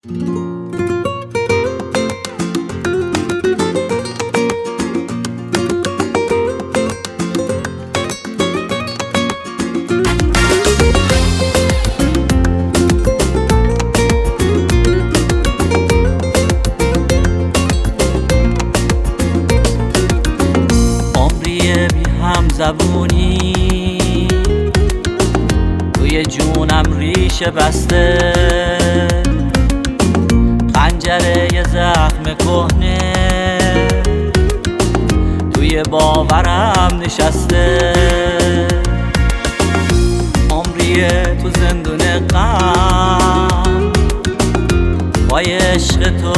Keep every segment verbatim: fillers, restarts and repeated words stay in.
زبونی توی جونم ریشه بسته، خنجره یه زخم کهنه توی باورم نشسته. عمریه تو زندون غم، پای عشق تو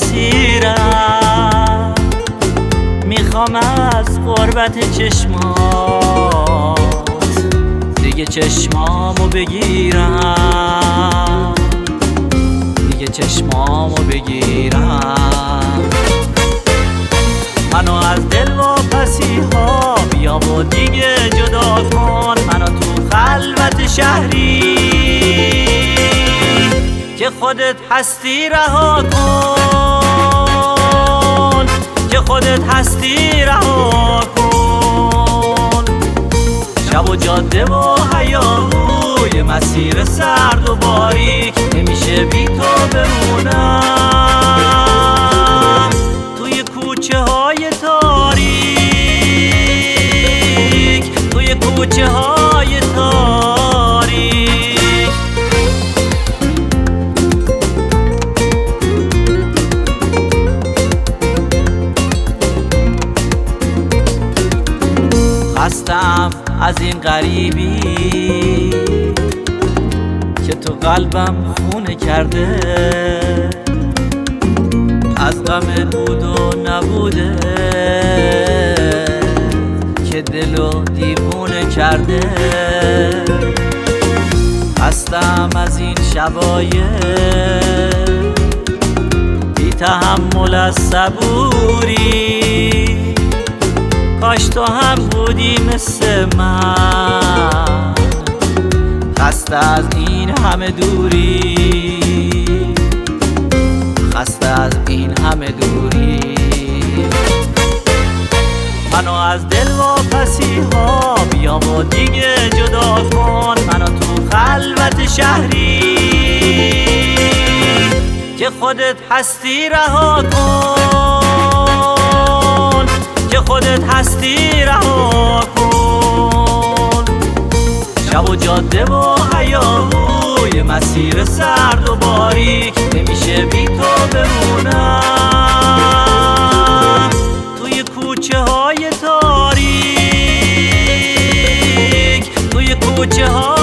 اسیرم، میخوام از قربت چشمات دیگه چشمامو بگیرم، دیگه چشمامو بگیرم. منو از دل واپسی ها بیا و دیگه جدا کن، منو تو خلوت شهری که خودت هستی رها کن، که خودت هستی رها کن. شب و جاده و هیاهوی مسیر سرد و باریک، نمیشه بی تو بمونم توی کوچه های تاریک، توی کوچه های تاریک. خستم از این غریبی که تو قلبم خونه کرده، از غم بود و نبوده که دلو دیوونه کرده. خستم از این شبای بی تحمل از صبوری، کاش تو هم بودی مثل من، خسته از این همه دوری، خسته از این همه دوری. منو از دل واپسی ها بیا و دیگه جدا کن، منو تو خلوت شهری که خودت هستی رها کن، که خودت هستی رها کن. شب و جاده و هیاهوی مسیر سرد و باریک، نمیشه بی تو بمونم توی کوچه های تاریک، توی کوچه های